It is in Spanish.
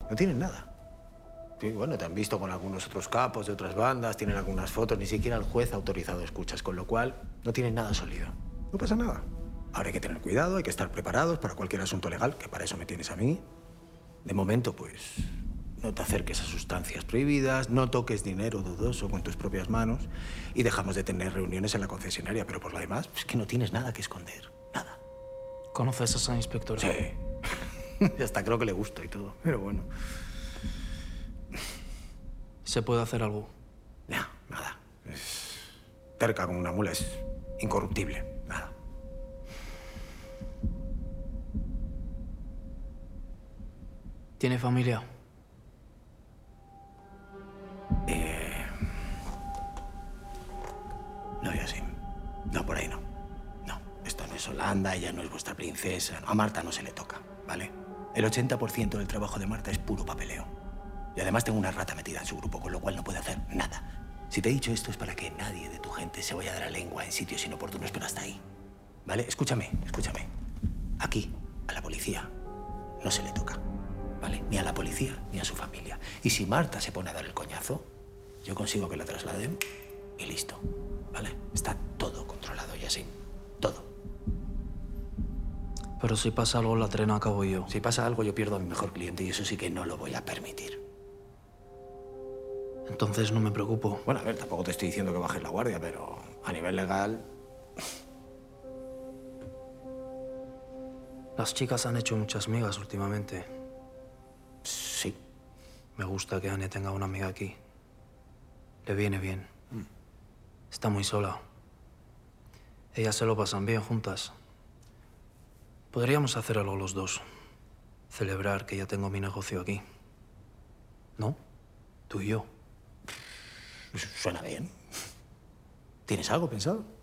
No tienen nada. Sí, bueno, te han visto con algunos otros capos de otras bandas, tienen algunas fotos, ni siquiera el juez ha autorizado escuchas, con lo cual no tienen nada sólido. No pasa nada. Ahora hay que tener cuidado, hay que estar preparados para cualquier asunto legal, que para eso me tienes a mí. De momento, pues, no te acerques a sustancias prohibidas, no toques dinero dudoso con tus propias manos y dejamos de tener reuniones en la concesionaria, pero por lo demás, es que no tienes nada que esconder. Nada. ¿Conoces a esa inspectora? Sí. Y hasta creo que le gusta y todo, pero bueno. ¿Se puede hacer algo? No, nada. Es terca como una mula, es incorruptible. Nada. ¿Tiene familia? No, Yasin. No, por ahí no. No, esto no es Holanda, ella no es vuestra princesa. A Marta no se le toca, ¿vale? El 80% del trabajo de Marta es puro papeleo. Y además tengo una rata metida en su grupo, con lo cual no puede hacer nada. Si te he dicho esto es para que nadie de tu gente se vaya a dar la lengua en sitios inoportunos, pero hasta ahí. ¿Vale? Escúchame. Aquí, a la policía, no se le toca. ¿Vale? Ni a la policía ni a su familia. Y si Marta se pone a dar el coñazo, yo consigo que la trasladen y listo. ¿Vale? Está todo controlado, Yasin. Todo. Pero si pasa algo, la trena acabo yo. Si pasa algo, yo pierdo a mi mejor cliente y eso sí que no lo voy a permitir. Entonces no me preocupo. Bueno, a ver, tampoco te estoy diciendo que bajes la guardia, pero a nivel legal... Las chicas han hecho muchas migas últimamente. Sí. Me gusta que Anne tenga una amiga aquí. Le viene bien. Está muy sola. Ellas se lo pasan bien juntas. Podríamos hacer algo los dos. Celebrar que ya tengo mi negocio aquí. ¿No? Tú y yo. Suena bien. ¿Tienes algo pensado?